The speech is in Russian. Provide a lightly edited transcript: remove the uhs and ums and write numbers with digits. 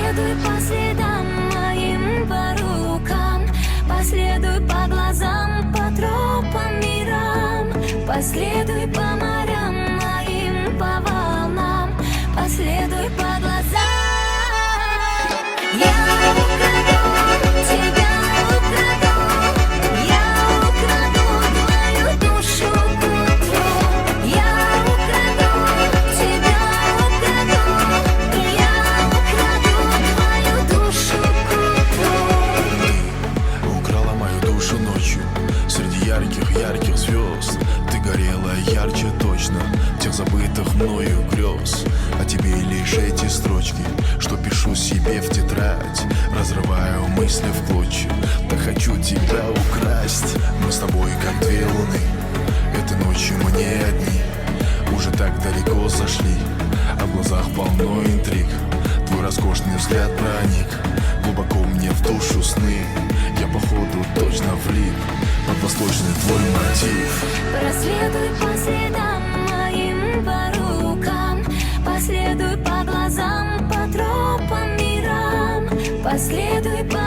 Последуй по следам моим, по рукам, последуй по глазам, по тропам мирам, последуй по морям моим, по волнам, последуй по глазам. Я украду тебя, украду, я украду твою душу к утру. Я украду тебя, украду, я украду твою душу к утру. Ты украла мою душу ночью среди ярких звезд. Ты горела ярче точно тех забытых мною грез. А тебе лишь эти строчки, что пишу себе в тетрадь. Разрываю мысли в клочья, так хочу тебя украсть. Мы с тобой как две луны, этой ночью мне одни. Уже так далеко зашли, а в глазах полно интриг. Твой роскошный взгляд проник глубоко мне в душу сны. Я походу точно влип под восточный твой мотив. Проследуй по следам моим, по рукам, последуй по глазам, по тропам мирам, последуй по